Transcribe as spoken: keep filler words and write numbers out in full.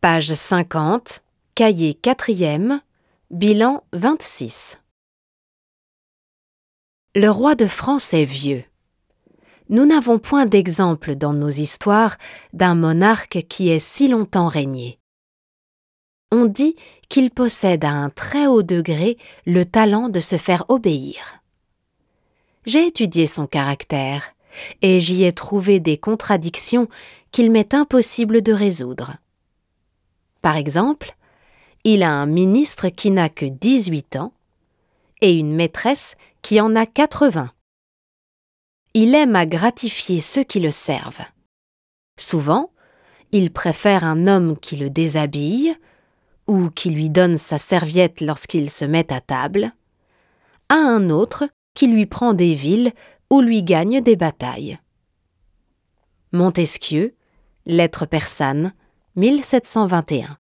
Page cinquante, cahier quatrième, bilan vingt-six. Le roi de France est vieux. Nous n'avons point d'exemple dans nos histoires d'un monarque qui ait si longtemps régné. On dit qu'il possède à un très haut degré le talent de se faire obéir. J'ai étudié son caractère et j'y ai trouvé des contradictions qu'il m'est impossible de résoudre. Par exemple, il a un ministre qui n'a que dix-huit ans et une maîtresse qui en a quatre-vingts. Il aime à gratifier ceux qui le servent. Souvent, il préfère un homme qui le déshabille ou qui lui donne sa serviette lorsqu'il se met à table, à un autre qui lui prend des villes ou lui gagne des batailles. Montesquieu, Lettres persanes, mille sept cent vingt et un.